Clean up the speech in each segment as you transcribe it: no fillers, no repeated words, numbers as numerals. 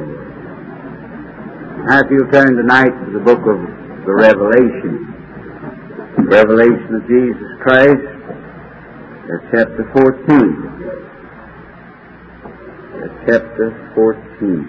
Now, if you'll turn tonight to the book of the Revelation, Revelation of Jesus Christ, chapter 14. Chapter 14.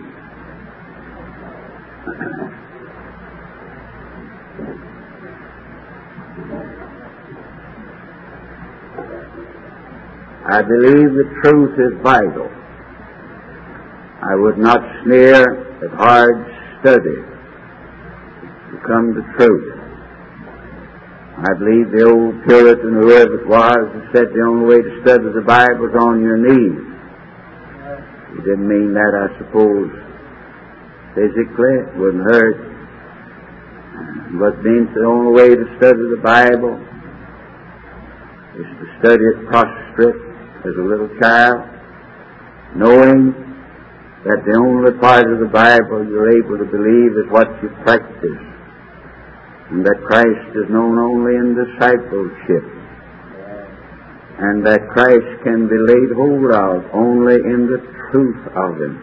I believe the truth is vital. I would not sneer at hard study to come to truth. I believe the old Puritan, whoever it was, said the only way to study the Bible is on your knees. He didn't mean that, I suppose, physically. It wouldn't hurt. But means the only way to study the Bible is to study it prostrate as a little child, knowing that the only part of the Bible you're able to believe is what you practice, and that Christ is known only in discipleship, and that Christ can be laid hold of only in the truth of Him.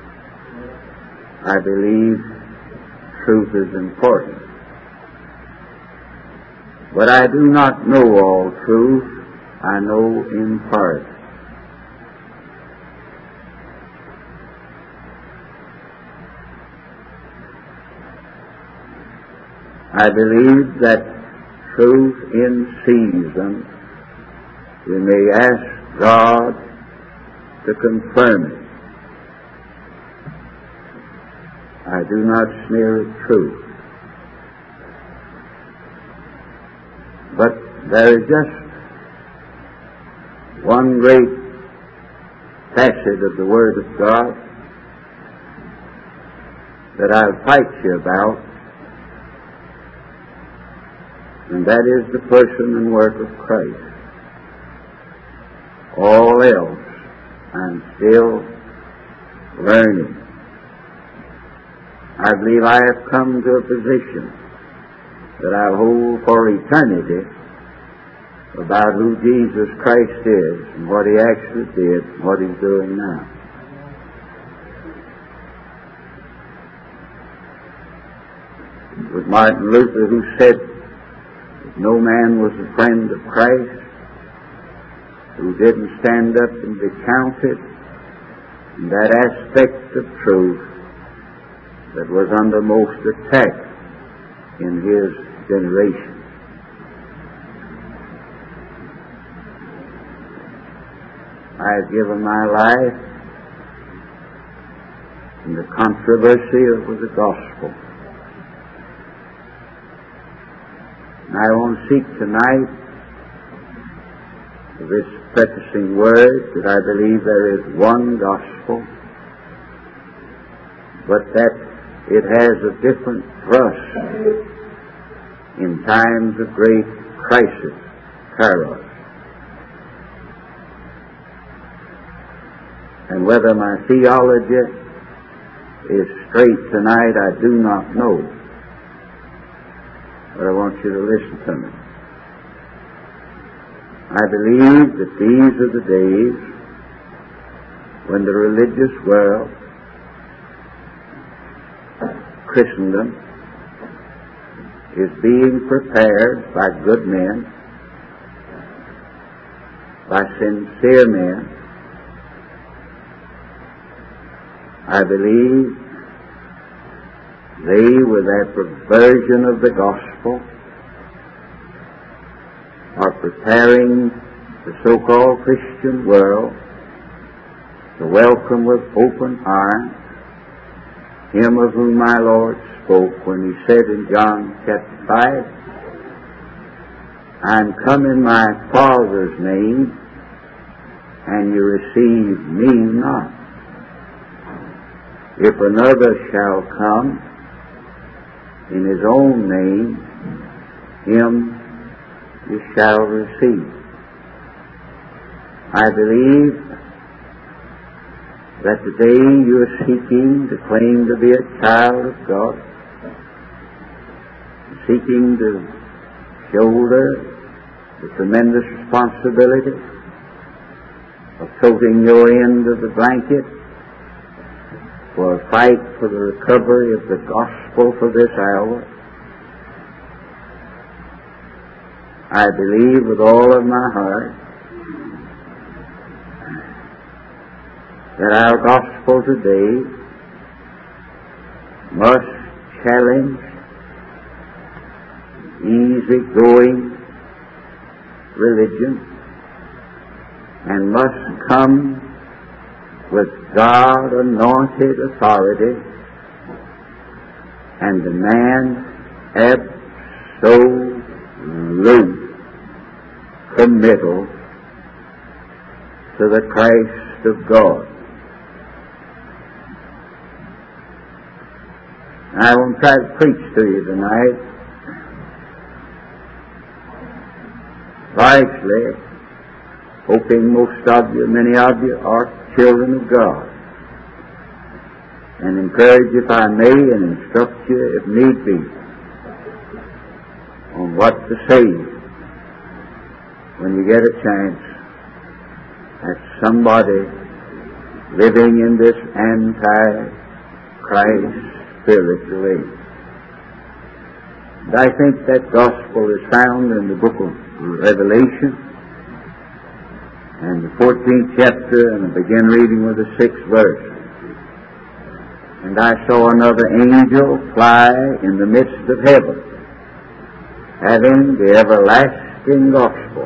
I believe truth is important. But I do not know all truth. I know in part. I believe that truth in season, we may ask God to confirm it. I do not sneer at truth. But there is just one great facet of the Word of God that I'll fight you about, and that is the person and work of Christ. All else I'm still learning. I believe I have come to a position that I'll hold for eternity about who Jesus Christ is and what He actually did and what He's doing now. It was Martin Luther who said that no man was a friend of Christ who didn't stand up and be counted in that aspect of truth that was under most attack in his generation. I have given my life in the controversy of the gospel. And I want to seek tonight this prefacing word that I believe there is one gospel, but that it has a different thrust in times of great crisis, kairos. And whether my theology is straight tonight, I do not know. But I want you to listen to me. I believe that these are the days when the religious world, Christendom, is being prepared by good men, by sincere men. I believe they, with their perversion of the gospel, are preparing the so-called Christian world to welcome with open arms Him of whom my Lord spoke when He said in John chapter 5, I'm come in my Father's name, and you receive me not. If another shall come in his own name, him you shall receive. I believe that today you are seeking to claim to be a child of God, seeking to shoulder the tremendous responsibility of toting your end of the blanket for a fight for the recovery of the gospel for this hour. I believe with all of my heart that our gospel today must challenge easy-going religion and must come with God-anointed authority and demand absolute committal to the Christ of God. I won't try to preach to you tonight largely, hoping most of you, many of you, are children of God, and encourage if I may and instruct you if need be on what to say when you get a chance as somebody living in this anti-Christ spiritual age. And I think that gospel is found in the book of Revelation and the 14th chapter, and I begin reading with the 6th verse. And I saw another angel fly in the midst of heaven, having the everlasting gospel,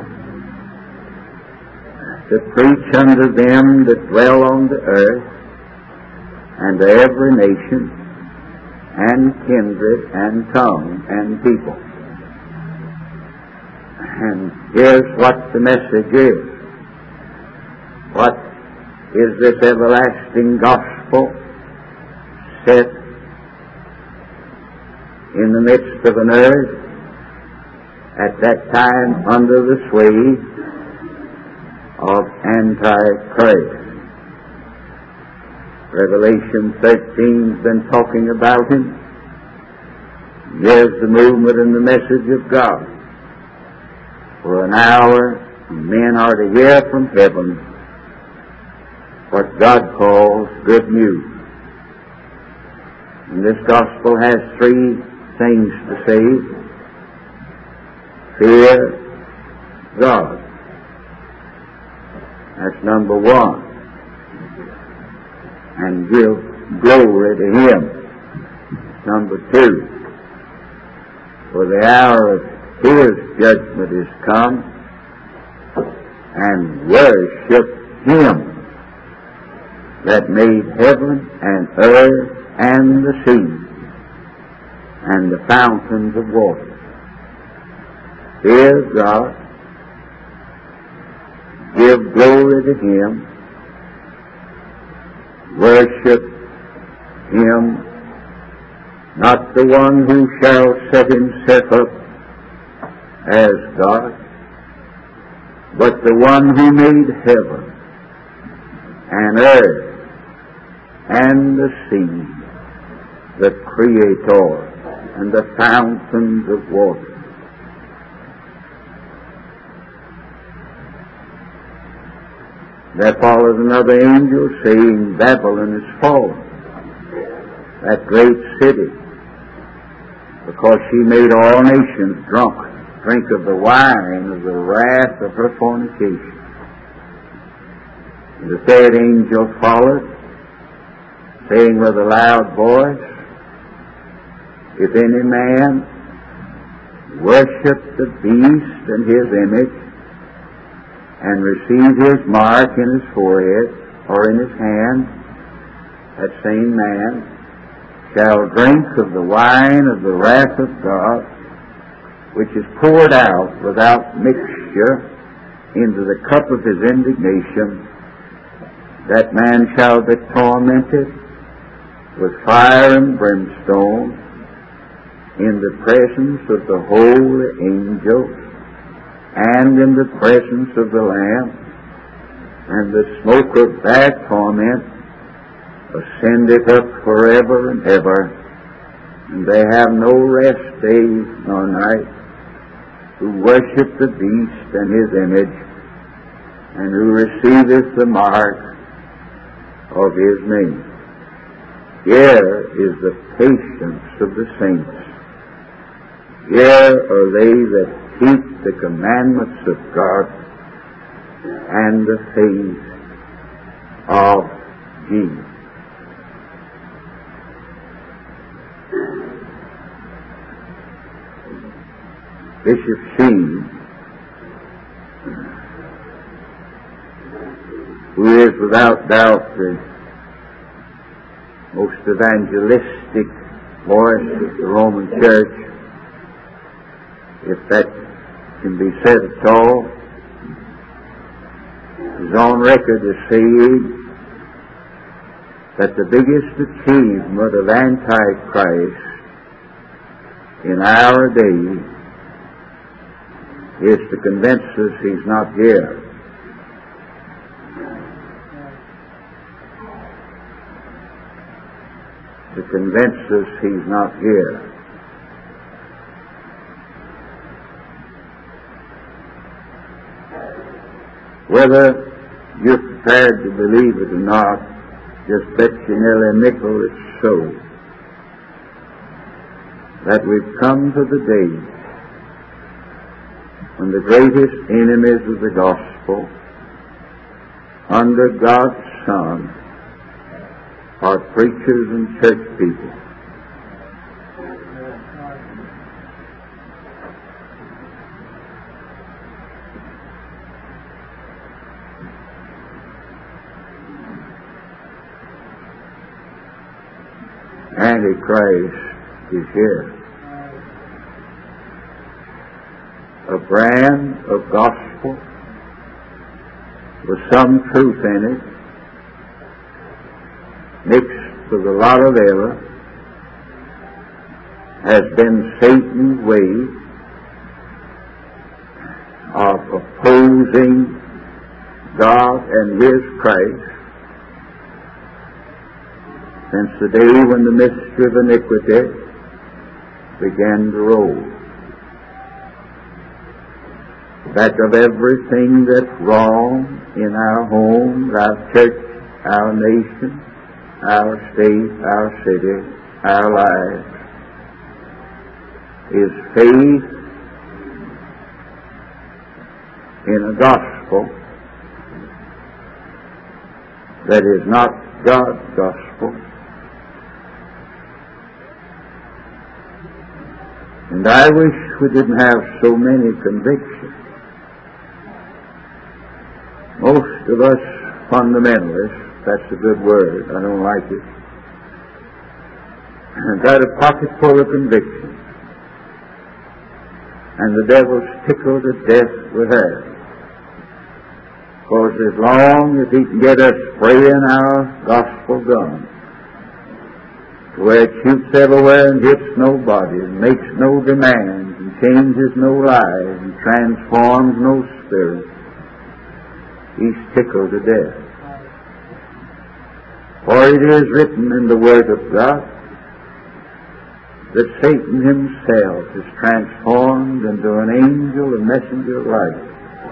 to preach unto them that dwell on the earth, and to every nation, and kindred, and tongue, and people. And here's what the message is. What is this everlasting gospel set in the midst of an earth at that time under the sway of Antichrist? Revelation 13's been talking about him. Here's the movement and the message of God. For an hour, men are to hear from heaven what God calls good news. And this gospel has three things to say. Fear God. That's number one. And give glory to Him. Number two. For the hour of His judgment is come, and worship Him that made heaven and earth and the sea and the fountains of water. Fear God, give glory to Him, worship Him, not the one who shall set himself up as God, but the one who made heaven and earth and the sea, the Creator and the fountains of water. There followed another angel saying, Babylon is fallen, that great city, because she made all nations drink of the wine of the wrath of her fornication. And the third angel followed, saying with a loud voice, if any man worship the beast and his image, and receive his mark in his forehead or in his hand, that same man shall drink of the wine of the wrath of God, which is poured out without mixture into the cup of his indignation. That man shall be tormented with fire and brimstone in the presence of the holy angels and in the presence of the Lamb, and the smoke of their torment ascendeth up forever and ever, and they have no rest day nor night, who worship the beast and his image, and who receiveth the mark of his name. Here is the patience of the saints. Here are they that keep the commandments of God and the faith of Jesus. Bishop Sheen, who is without doubt the most evangelistic voice of the Roman Church, if that can be said at all, is on record as saying that the biggest achievement of Antichrist in our day is to convince us he's not here. To convince us he's not here. Whether you're prepared to believe it or not, just bet you nearly a nickel it's so. That we've come to the day when the greatest enemies of the gospel under God's Son are preachers and church people. Antichrist is here. A brand of gospel with some truth in it, mixed with a lot of error, has been Satan's way of opposing God and His Christ since the day when the mystery of iniquity began to roll. Back of everything that's wrong in our homes, our church, our nation, our state, our city, our lives, is faith in a gospel that is not God's gospel. And I wish we didn't have so many convictions. Most of us fundamentalists, that's a good word, I don't like it, have got a pocket full of convictions, and the devil's tickled to death with that. Because as long as he can get us spraying our gospel gun, to where it shoots everywhere and hits nobody, and makes no demands, and changes no lives, and transforms no spirit, he's tickled to death. For it is written in the Word of God that Satan himself is transformed into an angel, a messenger of light.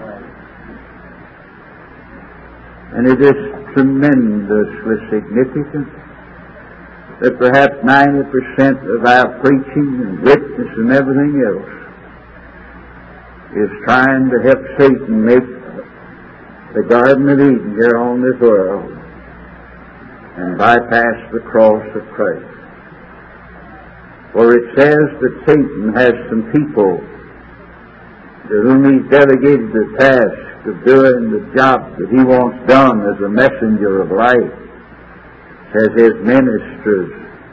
And it is tremendously significant that perhaps 90% of our preaching and witness and everything else is trying to help Satan make the Garden of Eden here on this world and bypass the cross of Christ. For it says that Satan has some people to whom he's delegated the task of doing the job that he wants done as a messenger of light. As his ministers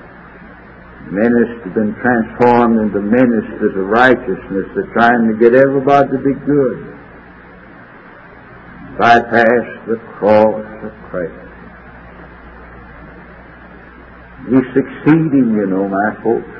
been transformed into ministers of righteousness. They're trying to get everybody to be good. Bypass the cross of Christ. He's succeeding, you know, my folks.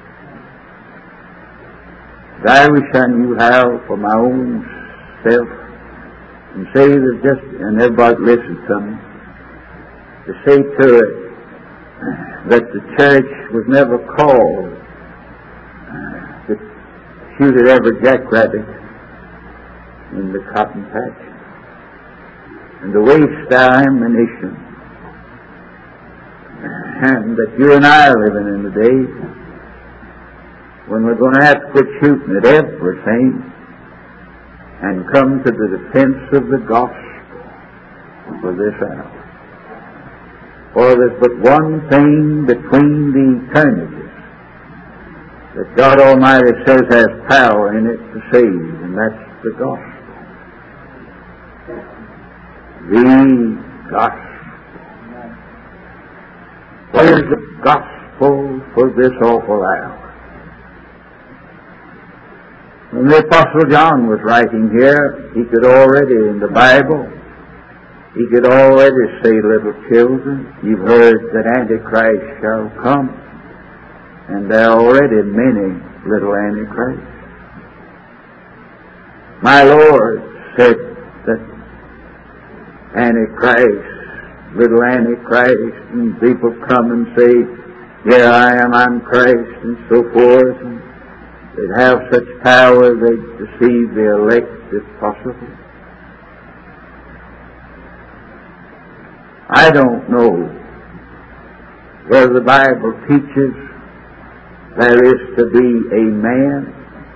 And I wish I knew how for my own self and say that just, and everybody listen to me, to say to it that the church was never called to shoot at every jackrabbit in the cotton patch and to waste our ammunition and that you and I are living in today, when we're going to have to quit shooting at everything and come to the defense of the gospel for this hour. For there's but one thing between the eternities that God Almighty says has power in it to save, and that's the gospel. The gospel. What is the gospel for this awful hour? When the Apostle John was writing here, he could already, in the Bible, he could already say, little children, you've heard that Antichrist shall come, and there are already many little Antichrists. My Lord said that Antichrist, little Antichrist, and people come and say, here I am, I'm Christ, and so forth, and they'd have such power they'd deceive the elect if possible. I don't know whether the Bible teaches there is to be a man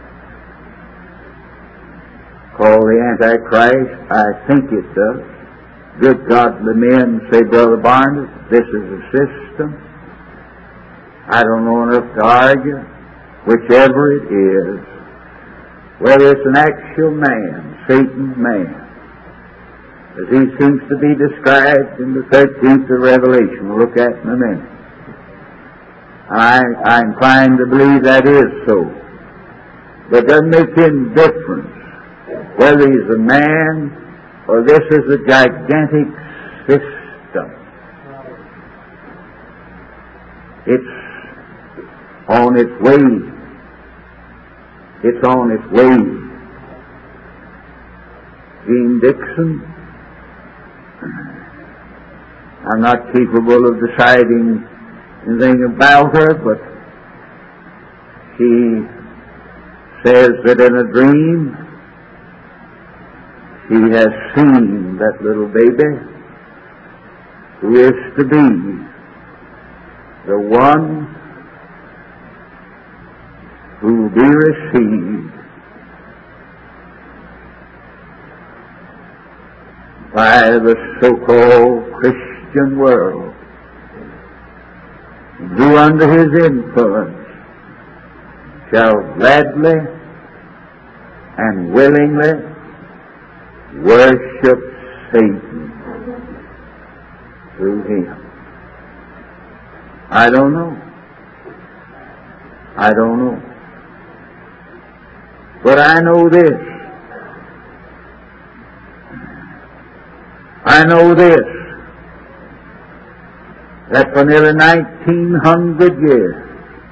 called the Antichrist. I think it does. Good godly men say, Brother Barnes, this is a system. I don't know enough to argue. Whichever it is, whether it's an actual man, Satan's man, as he seems to be described in the 13th of Revelation, we'll look at in a minute. I'm inclined to believe that is so. But it doesn't make any difference whether he's a man or this is a gigantic system. It's on its way. It's on its way. Jean Dixon, I'm not capable of deciding anything about her, but she says that in a dream she has seen that little baby who is to be the one who will be received by the so-called Christian world, who under his influence shall gladly and willingly worship Satan through him. I don't know. But I know this. That for nearly 1900 years,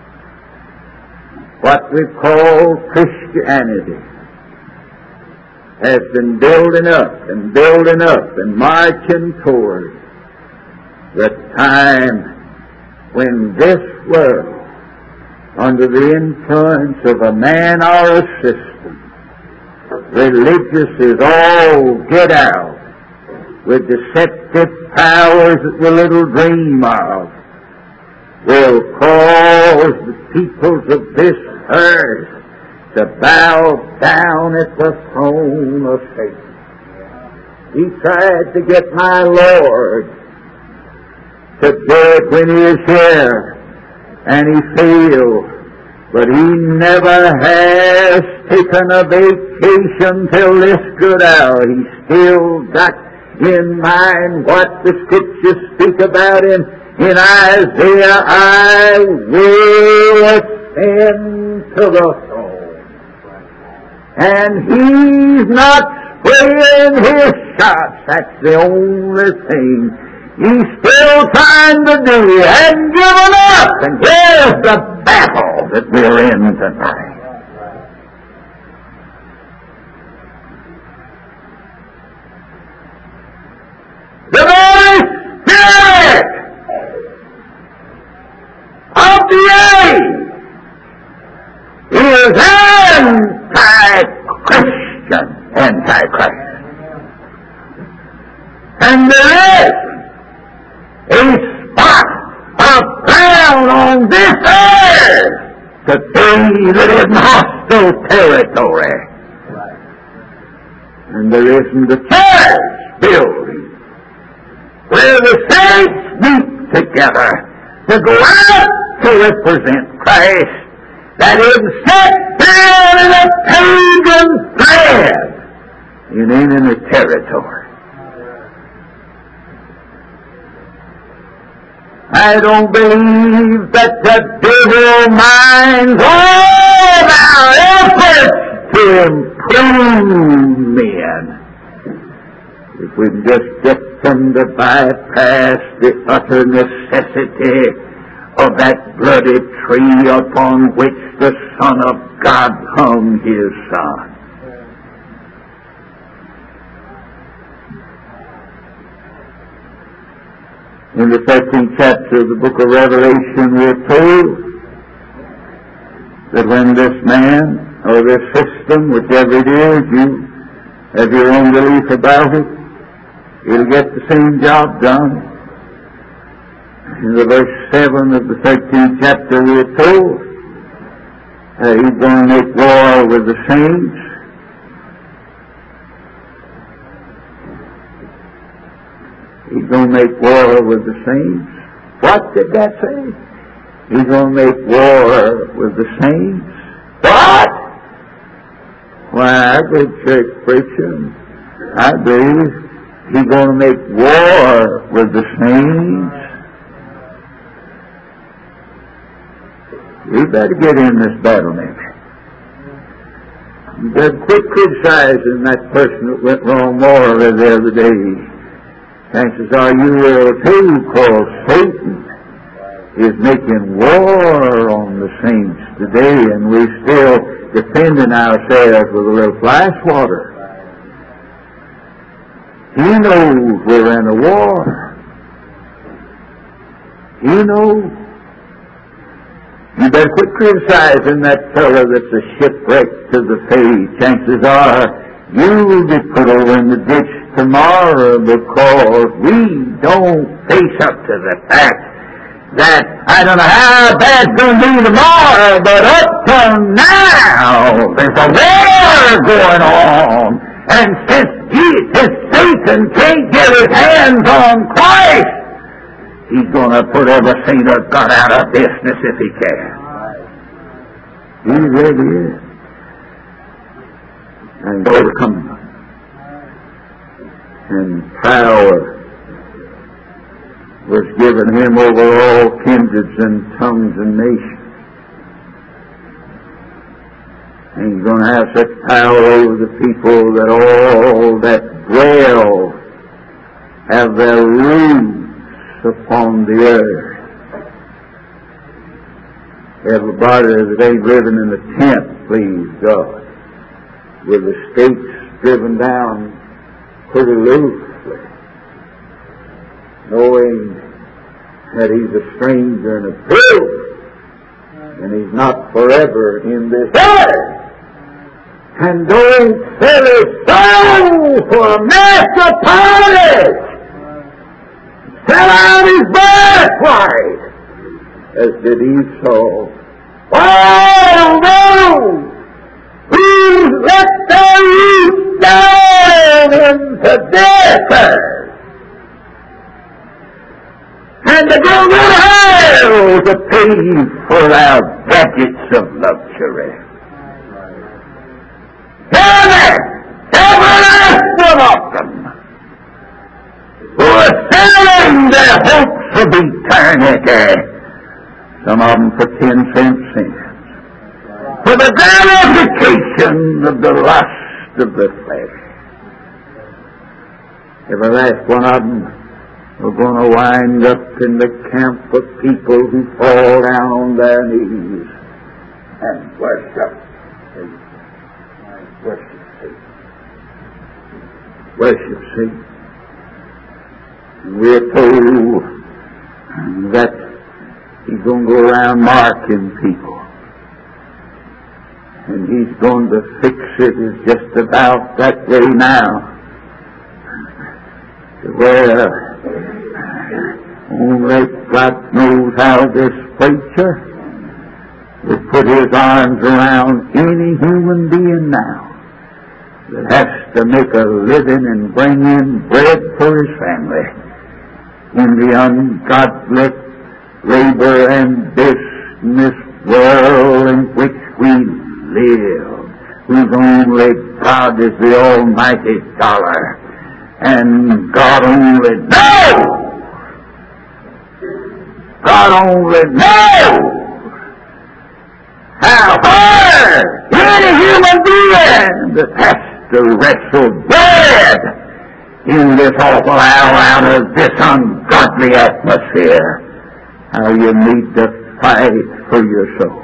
what we call Christianity has been building up and marching toward the time when this world, under the influence of a man or a system, religious is all get out, with deceptive powers that we little dream of, will cause the peoples of this earth to bow down at the throne of Satan. He tried to get my Lord to do it when he is here, and he failed. But he never has taken a vacation till this good hour. He still got in mind what the Scriptures speak about in Isaiah, I will ascend to the throne. And he's not spraying his shots. That's the only thing he's still trying to do. He hasn't given up. And here's the battle that we're in tonight. The very spirit of the age is anti-Christian, anti-Christ. And there is a spot of to be that is hostile territory. And there isn't a church building where the saints meet together to go out to represent Christ that is set down in a pagan land in enemy territory. I don't believe that the devil minds all our efforts to improve men. If we can just get them to bypass the utter necessity of that bloody tree upon which the Son of God hung His Son. In the 13th chapter of the book of Revelation, we are told that when this man, or this system, whichever it is, you have your own belief about it, it'll get the same job done. In the verse 7 of the 13th chapter, we are told that he's going to make war with the saints. He's going to make war with the saints. What did that say? He's going to make war with the saints. What? Why, I go to church preaching. I believe he's going to make war with the saints. We better get in this battle now. You better quit criticizing that person that went wrong morally the other day. Chances are you will too, because Satan is making war on the saints today, and we're still defending ourselves with a little fly swatter. He knows we're in a war. He knows. You better quit criticizing that fellow that's a shipwreck to the faith. Chances are you'll be put over in the ditch tomorrow, because we don't face up to the fact that I don't know how bad it's going to be tomorrow, but up till now there's a war going on. And since Satan can't get his hands on Christ, he's going to put every saint of God out of business if he can. He really is. And overcome them. And power was given him over all kindreds and tongues and nations. And he's going to have such power over the people that all that dwell have their roots upon the earth. Everybody that ain't living in a tent, please God, with the stakes driven down pretty loosely, knowing that he's a stranger and a pilgrim, and he's not forever in this earth. And don't sell his soul for a master pottage. Sell out his birthright, as did Esau. Oh no! Who let their roots down into desert, and to go to hell to pay for our gadgets of luxury. Every last one of them who are selling their hopes of eternity, some of them for 10 cents, for the gratification of the lust of the flesh. Every last one of them are going to wind up in the camp of people who fall down on their knees and worship Satan. Worship Satan. Worship Satan. We're told that he's going to go around marking people. And he's going to fix it is just about that way now. Where only God knows how this preacher would put his arms around any human being now that has to make a living and bring in bread for his family in the ungodly labor and business world in which we live, whose only God is the almighty dollar, and God only knows. God only knows how hard any human being that has to wrestle bread in this awful hour out of this ungodly atmosphere, how you need to fight for your soul.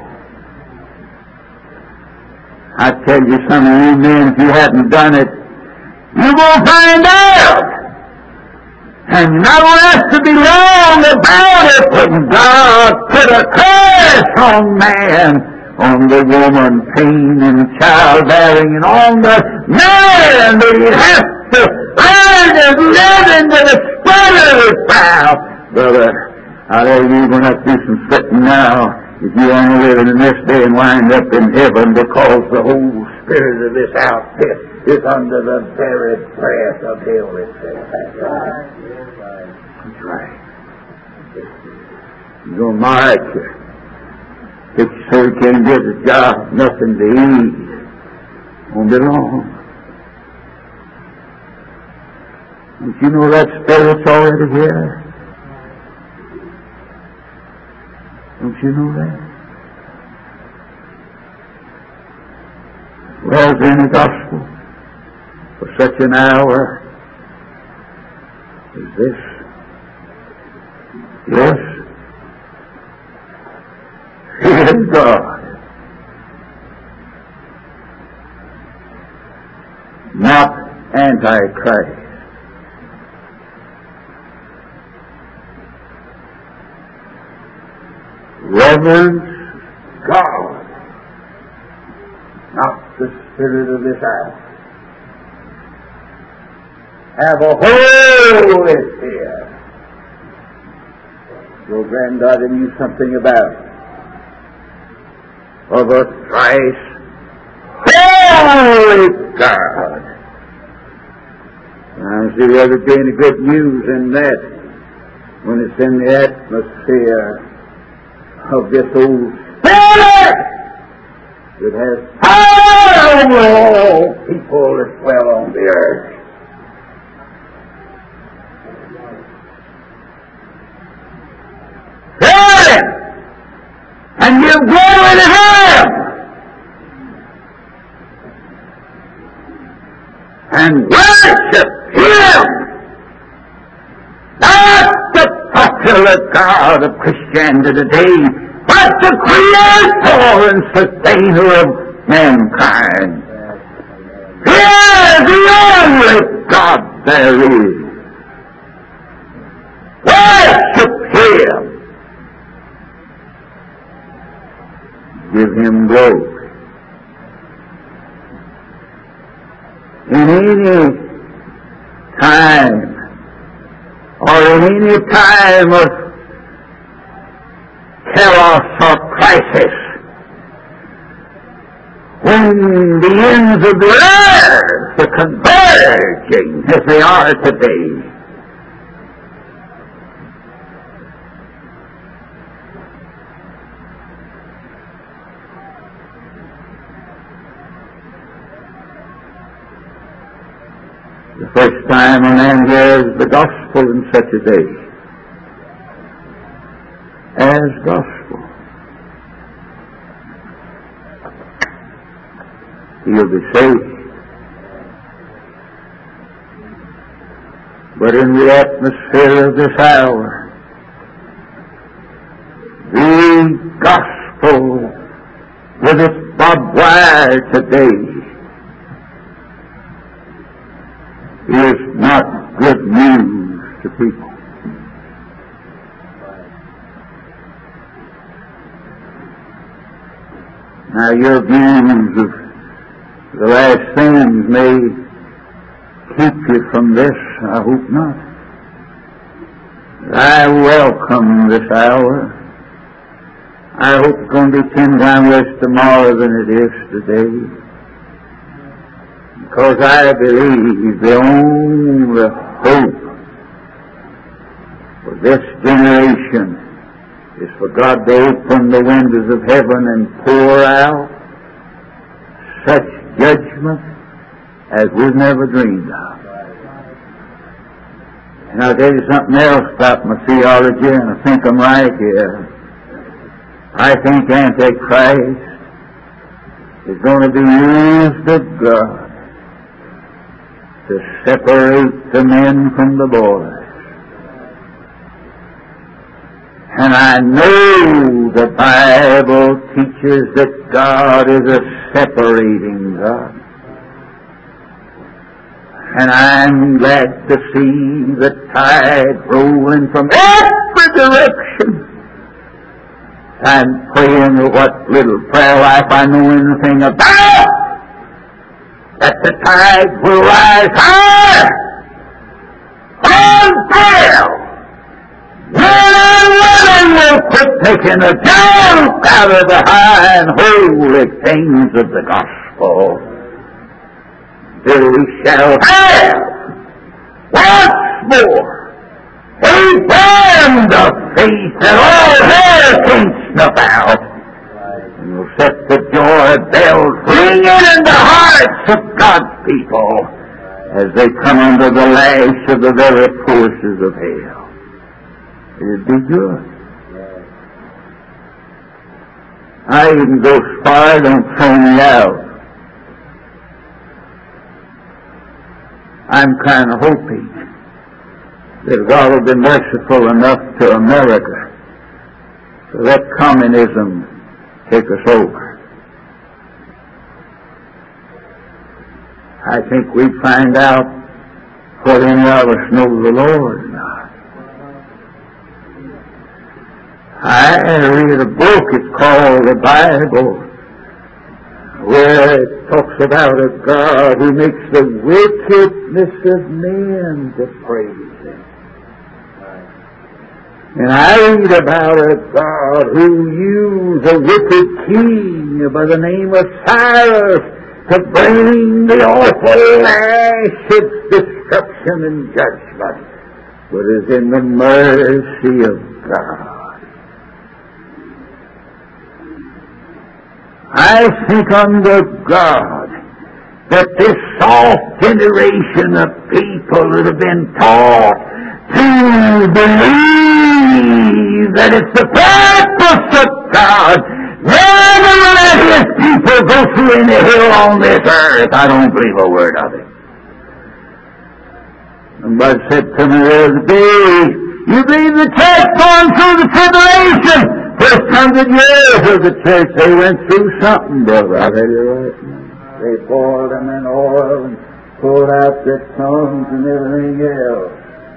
I tell you, some of you men, if you haven't done it, you're going to find out. And you don't have to be long about it when God put a curse on man, on the woman, pain and childbearing, and on the man that he has to learn to live into the spread of his power. Brother, I tell you, you're going to have to do some sweating now if you want to live in this day and wind up in heaven, because the whole spirit of this outfit is under the very breath of hell itself. That's right. That's right. You're going to march you. If you say you can't get a job, nothing to eat, won't be long. Don't you know that spirit's already here? Don't you know that? Well, is there any gospel for such an hour as this? Yes. Fear God. Not Antichrist. Reverence God, not the spirit of this hour. Have a holy fear. Your granddaughter knew something about it. Of a thrice holy God. I see the other day the good news in that, when it's in the atmosphere of this old spirit that has power over all people that dwell on the earth. Hear it, and you go into him, and worship him, not the popular God of Christianity today, but the creator and sustainer of mankind. He is the only God there is. Worship him. Give him glory. In any time, or in any time of chaos or crisis, when the ends of the earth are converging as they are today, the first time a man hears the gospel in such a day, as gospel, he'll be saved. But in the atmosphere of this hour, the gospel with its barbed wire today is not good news to people. Now, your views of the last things may keep you from this. I hope not. I welcome this hour. I hope it's going to be 10 times worse tomorrow than it is today. Because I believe the only hope for this generation is for God to open the windows of heaven and pour out such judgment as we've never dreamed of. And I'll tell you something else about my theology, and I think I'm right here. I think Antichrist is going to be used of God to separate the men from the boys. And I know the Bible teaches that God is a separating God. And I'm glad to see the tide rolling from every direction. I'm praying what little prayer life I know anything about, that the tide will rise higher until men and women will quit taking a joke out of the high and holy things of the gospel. Till we shall have once more a band of faith that all hell can't snuff out, and will set the joy bells ringing in the hearts of God's people as they come under the lash of the very forces of hell. It'd be good. I even go so far, don't throw me out. I'm kind of hoping that God will be merciful enough to America to let communism take us over. I think we'd find out whether any of us know the Lord or not. I read a book, it's called the Bible, where it talks about a God who makes the wickedness of men to praise Him. And I read about a God who used a wicked king by the name of Cyrus to bring the awful lash of destruction and judgment, but is in the mercy of God. I think under God that this soft generation of people that have been taught to believe that it's the purpose of God never to let His people go through any hell on this earth. I don't believe a word of it. Somebody said to me the other day, you believe the church going through the tribulation? First 100 years of the church, they went through something, brother. I tell you right now. They boiled them in oil and poured out their tongues and everything else.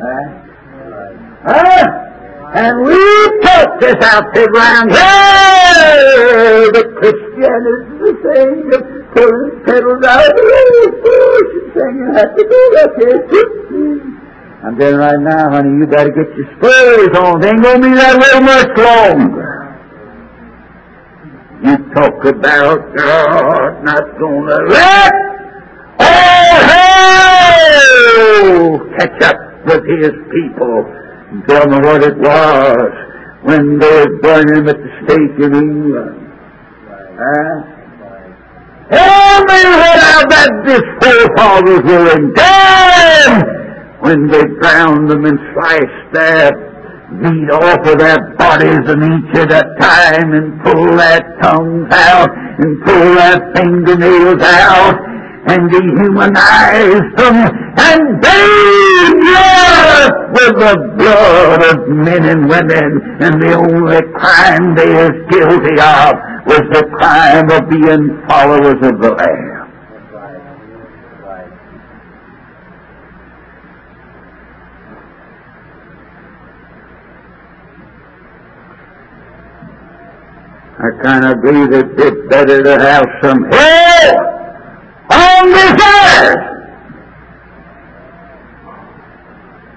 And we took this outfit around here. The Christianity is the thing of pulling pedals out of the bush and singing happy birthday. I'm telling you right now, honey, you better get your spurs on. They ain't going to be that way much longer. You talk about God not going to let all hell catch up with His people. And tell me what it was when they were burning Him at the stake in England. Tell me what our Baptist forefathers were in damn when they drowned them and sliced their meat off of their bodies and each at a time and pull their tongues out and pull their fingernails out and dehumanize them and bathe the earth with the blood of men and women, and the only crime they is guilty of was the crime of being followers of the Lamb. I kind of agree that it's better to have some hell on this earth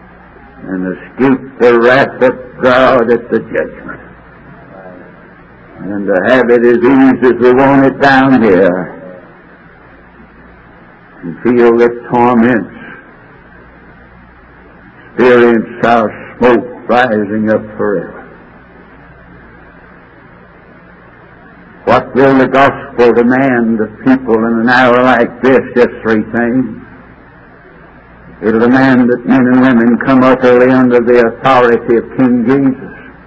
and escape the wrath of God at the judgment. and to have it as easy as we want it down here, and feel the torments, experience our smoke rising up forever. What will the gospel demand of people in an hour like this? Just three things. It'll demand that men and women come utterly under the authority of King Jesus.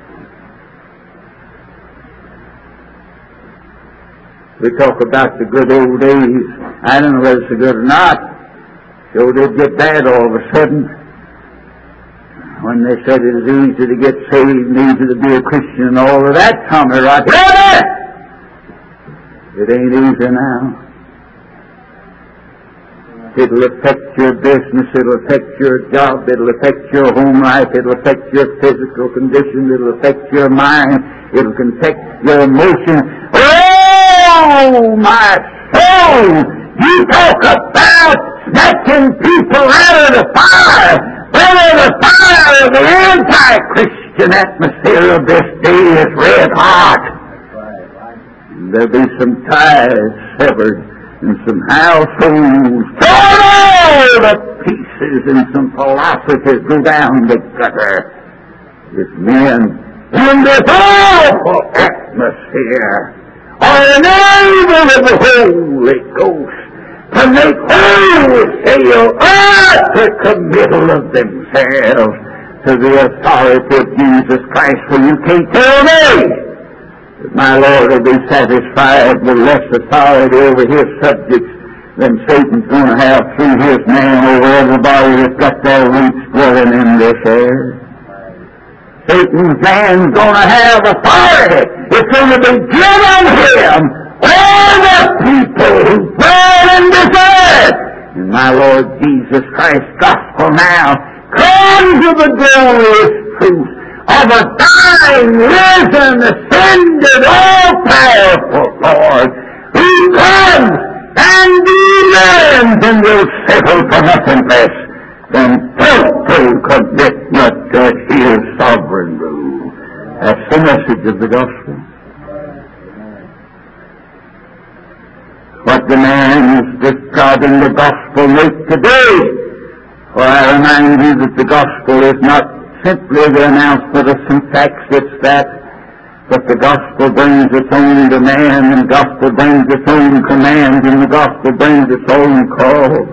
We talk about the good old days. I don't know whether it's good or not. So did get bad all of a sudden. When they said it was easy to get saved and easy to be a Christian and all of that, Tommy right there. It ain't easy now. It'll affect your business, it'll affect your job, it'll affect your home life, it'll affect your physical condition, it'll affect your mind, it'll affect your emotions. Oh, my soul! You talk about snatching people out of the fire! Whether the fire of the anti-Christian atmosphere of this day is red hot. There'll be some ties severed and some households torn all to pieces and some philosophies go down the gutter. If men in this awful atmosphere are enabled of the Holy Ghost to make wholesale utter committal of themselves to the authority of Jesus Christ, for you can't tell me that my Lord will be satisfied with less authority over His subjects than Satan's going to have through his man over everybody that's got their roots dwelling in this earth. Satan's man's going to have authority. It's going to be given him all the people who dwell in this earth. And my Lord Jesus Christ's gospel now comes to the glorious truth of a dying, risen, ascended, all-powerful Lord who comes and demands and will settle for nothing less than total commitment to His sovereign rule. That's the message of the gospel. What demands does God in the gospel make today? For I remind you that the gospel is not simply the announcement of some facts, it's that, but the gospel brings its own demand, and the gospel brings its own command, and the gospel brings its own call.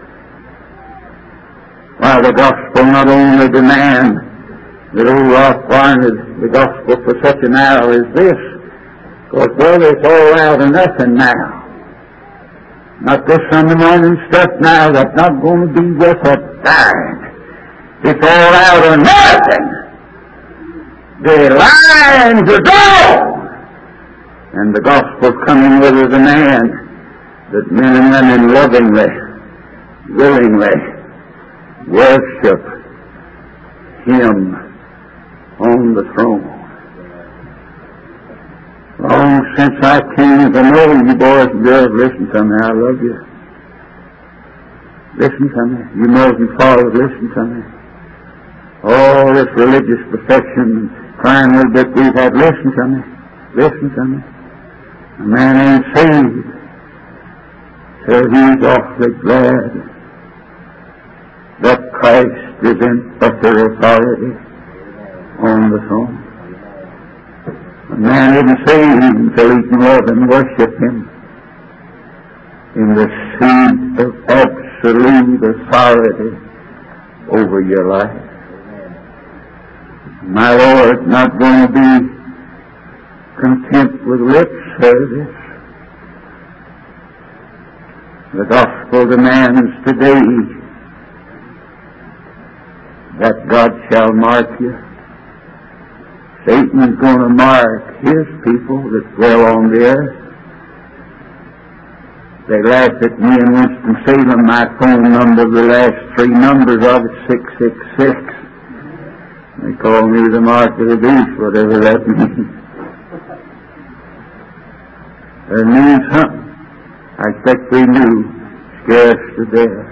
While the gospel not only demands that old Rock wanted the gospel for such an hour as this, because, brother, it's all out of nothing now. Not this Sunday morning stuff now, that's not going to be worth a dime. It's all out of nothing. The lines are gone. And the gospel's coming with a demand that men and women lovingly, willingly worship Him on the throne. Long since I came to know you boys and girls, listen to me, I love you. Listen to me. You mothers and fathers, listen to me. All this religious perfection and crying a little bit we've had, listen to me. Listen to me. A man ain't saved till he's awfully glad that Christ is in utter authority on the throne. A man isn't saved until he can love and worship Him in the seat of absolute authority over your life. My Lord's not going to be content with lip service. The gospel demands today that God shall mark you. Satan's going to mark his people that dwell on the earth. They laugh at me in Winston-Salem. My phone number, the last three numbers of it, 666. They call me the mark of the beast, whatever that means. It means something. I expect we knew, scarce to death.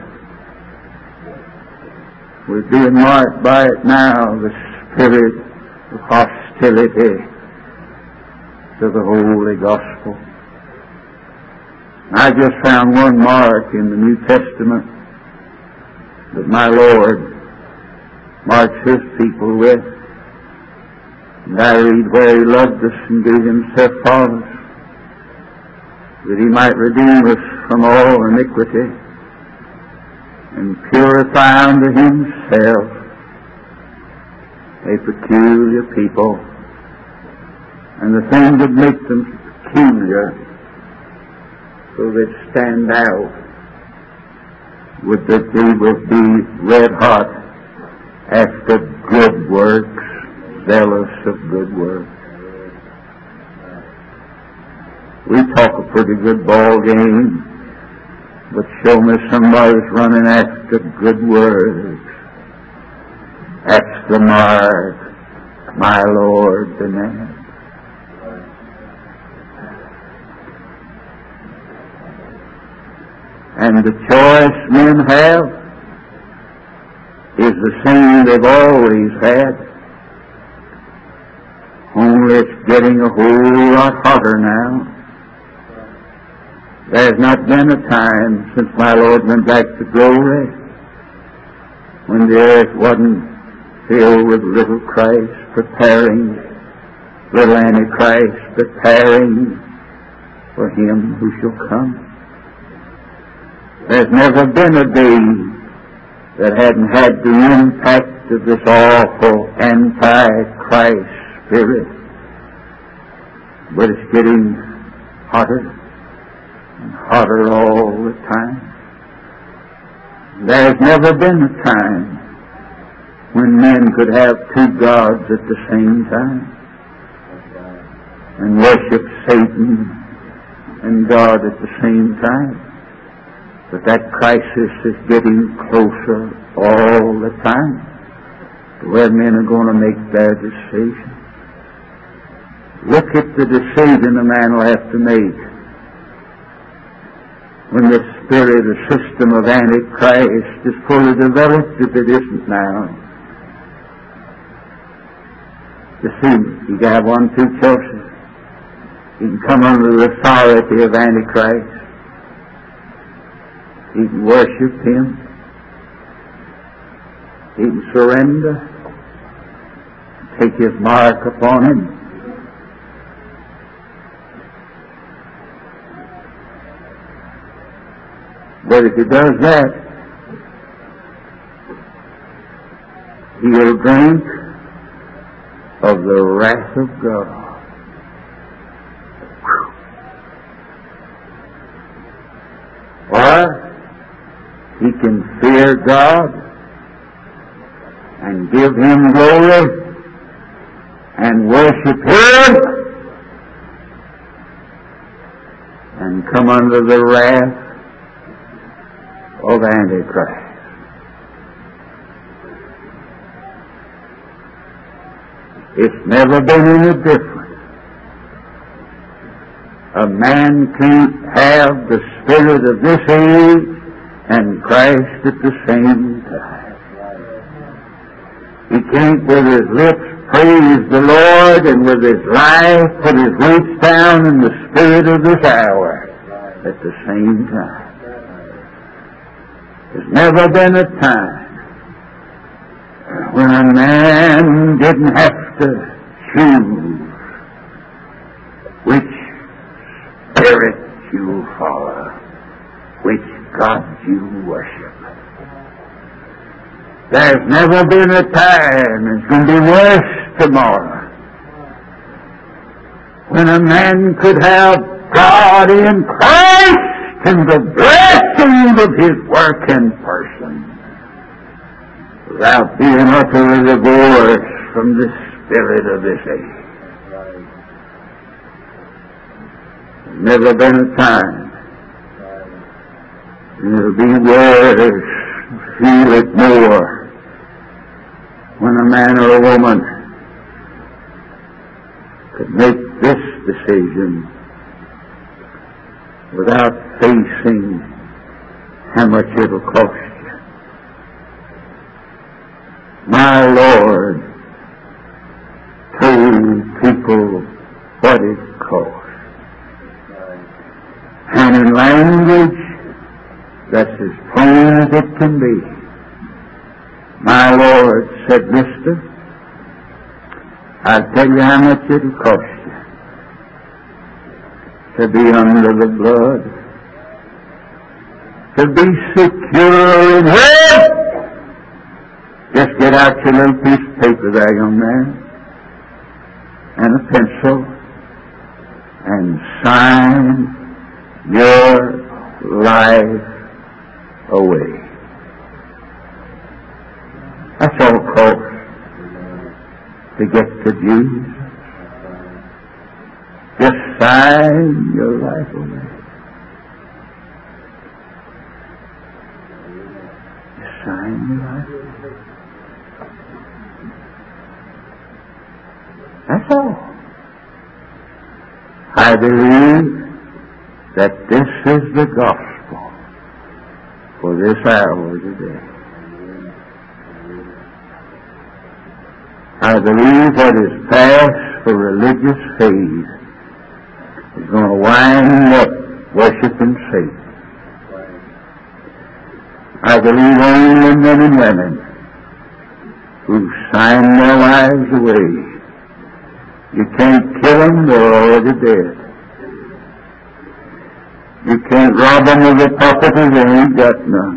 We're being marked by it now, the spirit of hostility of the Holy Gospel. I just found one mark in the New Testament that my Lord marks His people with. And I read where He loved us and gave Himself for us, that He might redeem us from all iniquity and purify unto Himself a peculiar people. And the thing that makes them peculiar, so they stand out, would that they will be red hot after good works, zealous of good works. We talk a pretty good ball game, but show me somebody's running after good works. That's the mark my Lord demands. And the choice men have is the same they've always had, only it's getting a whole lot hotter now. There's not been a time since my Lord went back to glory when the earth wasn't filled with little Christ preparing, little Antichrist preparing for Him who shall come. There's never been a day that hadn't had the impact of this awful Antichrist spirit. But it's getting hotter and hotter all the time. There's never been a time when men could have two gods at the same time and worship Satan and God at the same time. But that crisis is getting closer all the time to where men are going to make their decision. Look at the decision a man will have to make when the spirit or system of Antichrist is fully developed, if it isn't now. You see, you can have one, two choices. You can come under the authority of Antichrist. He can worship him. He can surrender, take his mark upon him. But if he does that, he'll drink of the wrath of God. Or he can fear God and give Him glory and worship Him and come under the wrath of Antichrist. It's never been any different. A man can't have the spirit of this age and Christ at the same time. He can't with his lips praise the Lord and with his life put his roots down in the spirit of this hour at the same time. There's never been a time when a man didn't have to choose which spirit you follow, which God you worship. There's never been a time, it's going to be worse tomorrow, when a man could have God in Christ and the blessing of His work in person without being utterly divorced from the spirit of this age. There's never been a time. And it'll be worse, feel it more, when a man or a woman could make this decision without facing how much it'll cost you. My Lord told people what it course. And in language that's as plain as it can be, my Lord said, Mister, I'll tell you how much it'll cost you to be under the blood, to be secure in heaven. Just get out your little piece of paper there, young man, and a pencil, and sign your life away. That's all it costs to get to Jesus. Just sign your life away. Just sign your life away. That's all. I believe that this is the gospel for this hour today. I believe what is past for religious faith is going to wind up worshiping Satan. I believe only men and women who sign their lives away. You can't kill them, they're already dead. You can't rob them of their property, they ain't got none.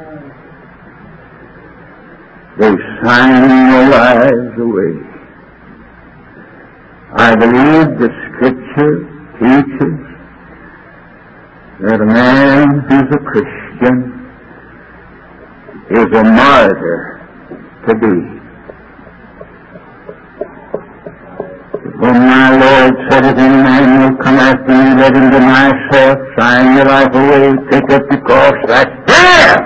They sign their lives away. I believe the Scripture teaches that a man who's a Christian is a martyr to be. When my Lord said, if any man will come after me, let him deny himself, sign your life away, take up your cross, that's death!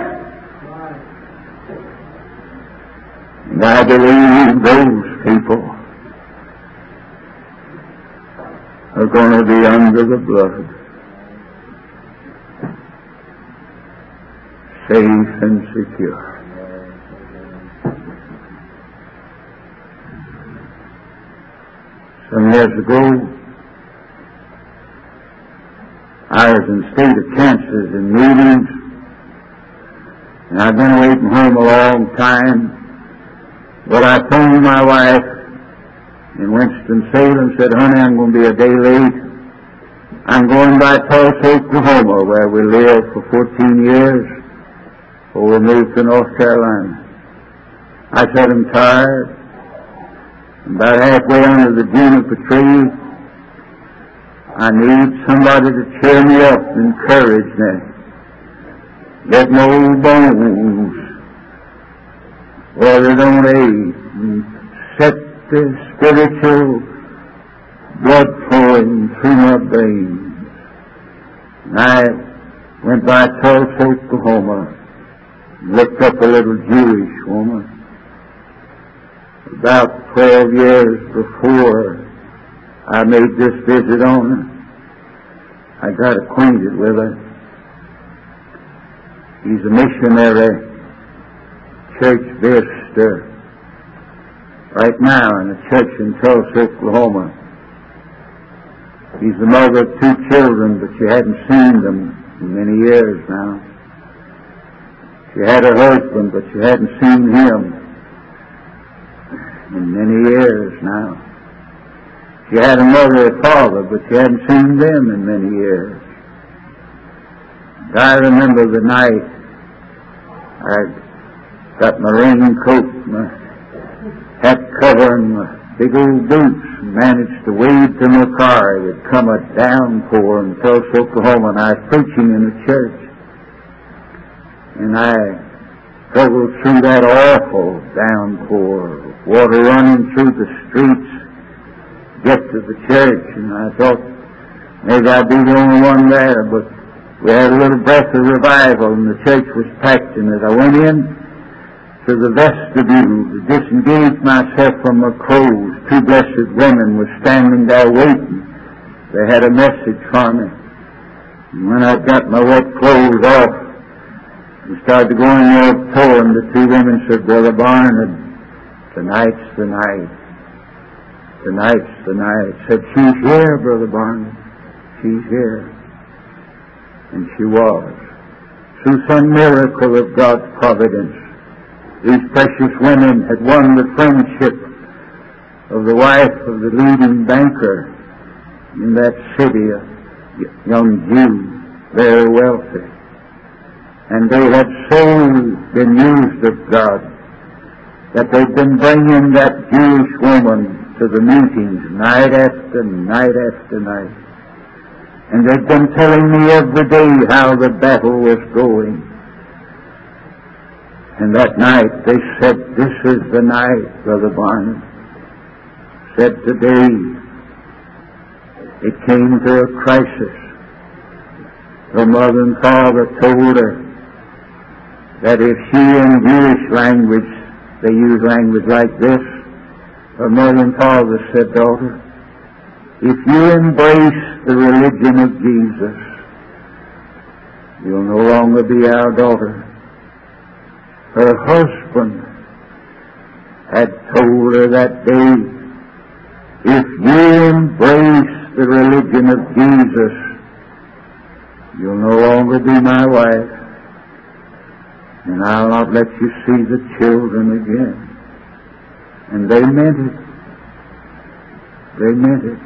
And I believe those people are going to be under the blood, safe and secure. Some years ago, I was in the state of Kansas in meetings, and I'd been away from home a long time. But I phoned my wife in Winston-Salem, said, honey, I'm going to be a day late. I'm going by Tulsa, Oklahoma, where we lived for 14 years, before we moved to North Carolina. I said, I'm tired. About halfway under the juniper tree, I need somebody to cheer me up, encourage me. Get my old bones where they don't ache, and set the spiritual blood flowing through my veins. And I went by Tulsa, Oklahoma, and looked up a little Jewish woman. About 12 years before I made this visit on her, I got acquainted with her. He's a missionary, church visitor, right now in a church in Tulsa, Oklahoma. He's the mother of 2 children, but she hadn't seen them in many years now. She had a husband, but she hadn't seen him in many years now. She had a mother and father, but she hadn't seen them in many years. And I remember the night I got my raincoat, my hat cover, and my big old boots, and managed to wade to my car. It had come a downpour in Tulsa, Oklahoma, and I was preaching in a church. And I struggled through that awful downpour, water running through the streets, get to the church, and I thought maybe I'd be the only one there, but we had a little breath of revival, and the church was packed. And as I went in to the vestibule to disengage myself from my clothes, 2 blessed women were standing there waiting. They had a message for me. And when I got my wet clothes off and started going there towing, the 2 women said, Brother Barnard, tonight's the night. Tonight's the night. Said, she's here, Brother Barney. She's here. And she was. Through some miracle of God's providence, these precious women had won the friendship of the wife of the leading banker in that city, a young Jew, very wealthy. And they had so been used of God that they'd been bringing that Jewish woman to the meetings night after night after night. And they'd been telling me every day how the battle was going. And that night they said, this is the night, Brother Barnum. Said today it came to a crisis. Her mother and father told her that if she in Jewish language, they use language like this, her mother and father said, daughter, if you embrace the religion of Jesus, you'll no longer be our daughter. Her husband had told her that day, if you embrace the religion of Jesus, you'll no longer be my wife, and I'll not let you see the children again. And they meant it. They meant it.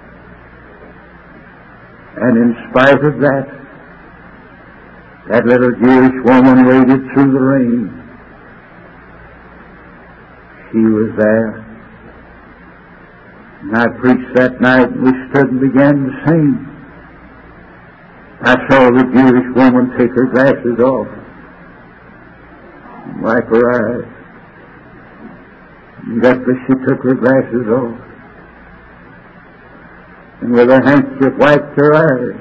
And in spite of that, that little Jewish woman waded through the rain. She was there. And I preached that night, and we stood and began to sing. I saw the Jewish woman take her glasses off and wipe her eyes. And after she took her glasses off, and with her handkerchief wiped her eyes,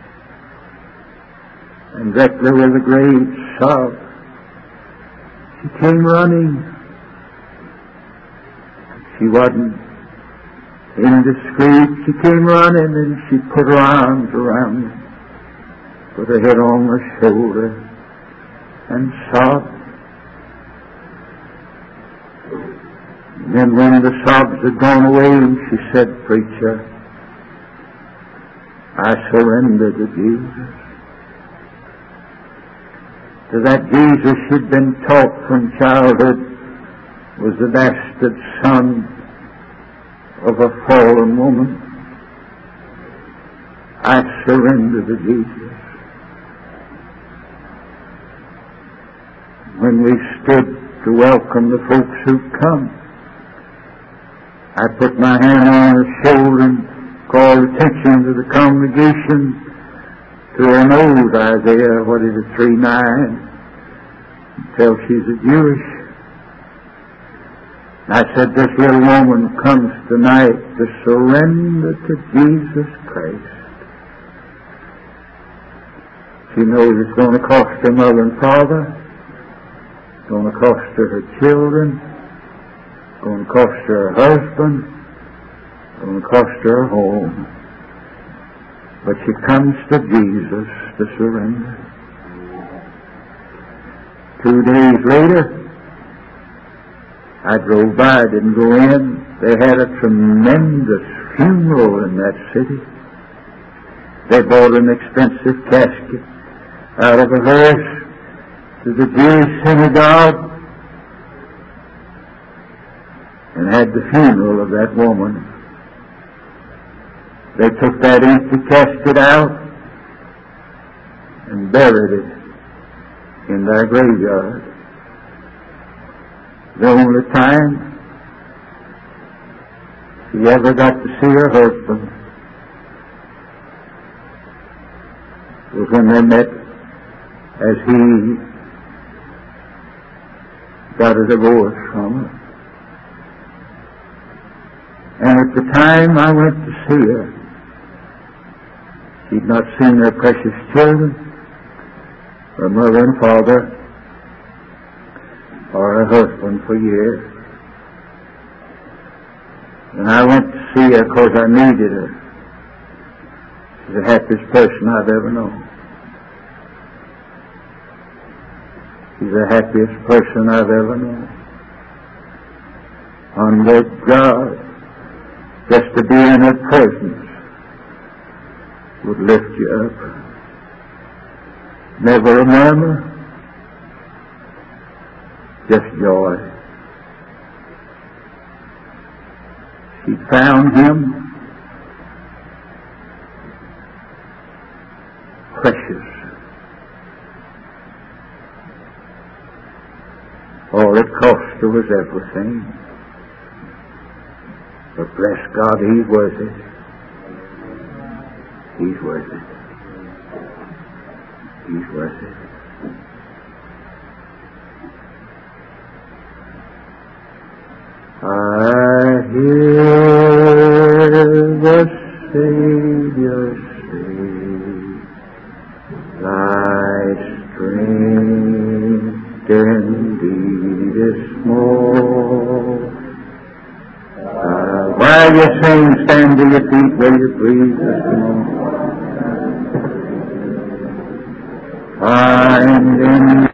and directly with a great sob, she came running. She wasn't indiscreet. She came running and she put her arms around me, put her head on my shoulder, and sobbed. And then when the sobs had gone away, she said, preacher, I surrender to Jesus. To that Jesus she'd been taught from childhood was the bastard son of a fallen woman. I surrender to Jesus. When we stood to welcome the folks who'd come, I put my hand on her shoulder and called attention to the congregation to her nose, Isaiah, 3:9, until she's a Jewish. I said, this little woman comes tonight to surrender to Jesus Christ. She knows it's going to cost her mother and father. It's going to cost her children. It's going to cost her husband. It's going to cost her home. But she comes to Jesus to surrender. 2 days later, I drove by, didn't go in. They had a tremendous funeral in that city. They bought an expensive casket out of a hearse to the Jewish synagogue and had the funeral of that woman. They took that empty casket out and buried it in their graveyard. The only time she ever got to see her husband was when they met as he got a divorce from her. And at the time I went to see her, she'd not seen her precious children, her mother and father, or her husband for years. And I went to see her because I needed her. She's the happiest person I've ever known. She's the happiest person I've ever known. Under God, Just to be in her presence would lift you up. Never a murmur, just joy. She found him precious. All it cost her was everything. But bless God, He's worth it. He's worth it. He's worth it. I hear the Savior say, thy strength indeed is small. While you sing, stand to your feet, will you please, this morning? Find in